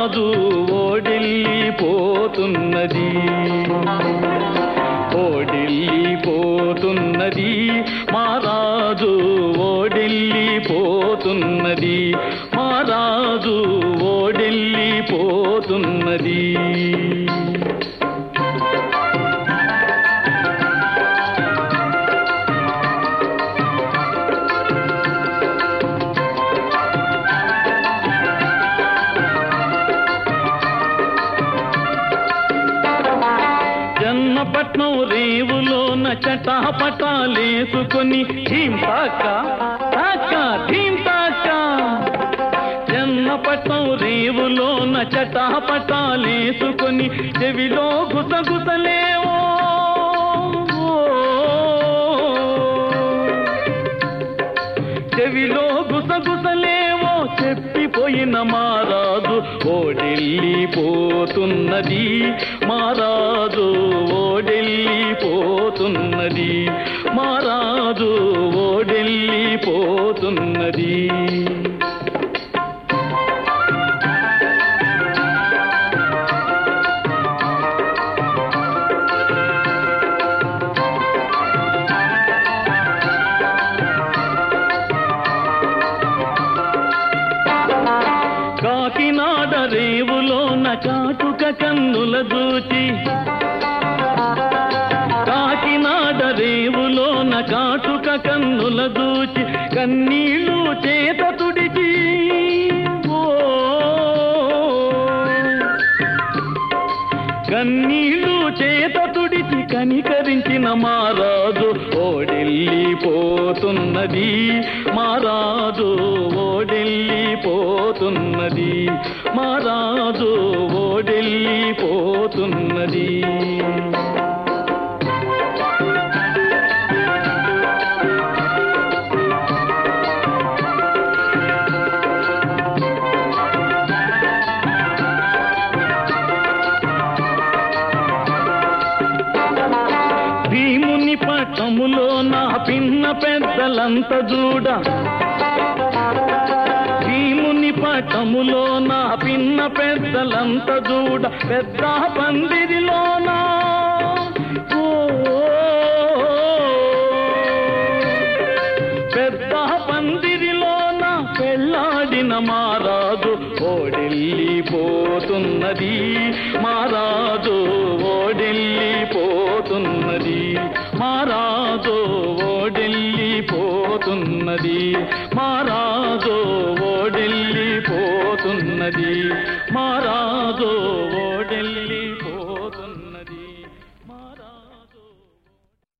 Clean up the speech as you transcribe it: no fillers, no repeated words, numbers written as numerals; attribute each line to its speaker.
Speaker 1: రాజు ఓడిల్లిపోతున్నది ఓడిల్లిపోతున్నది మా రాజు ఓడిల్లిపోతున్నది మా రాజు ఓడిల్లిపోతున్నది జన్నపట్నం రేవులోన చటాపటాలేసుకొని ధీంతాక తాక ధీంతాక జన్నపట్నం రేవులోన చటాపటాలేసుకొని చెవిలో గుసగుసలేవో చెవిలో గుసగుసలేవో చెప్పిపోయిన మారాజు ఓడిల్లిపోతున్నది మారాజు ఓడిల్లిపోతున్నది మారాజు ఓడిల్లిపోతున్నది కాకినాడ రేవులోన కాటుక కన్నుల దూచి కాకినాడ రేవులోన కాటుక కన్నుల దూచి కన్నీళ్ళు చేత తుడిచి కన్నీళ్ళు చేత తుడిచి కనికరించిన మారాజు ఓడిల్లిపోతున్నది మారాజు ఓడిల్లిపోతున్నది మారాజు ఓడిల్లిపోతున్నది భీముని పట్టములో నా పిన్న పెద్దలంత చూడ భీముని పట్టములో నా పిన్న పెద్దలంత చూడ పెద్ద పందిరిలోనా పెద్ద పందిరిలోన పెళ్ళాడిన మారాజు ఓడిల్లిపోతున్నది మారాజు ఓడిల్లిపోతున్నది మారాజు ఓడిల్లిపోతున్నది మారాజు ఓడిల్లిపోతున్నది మారాజు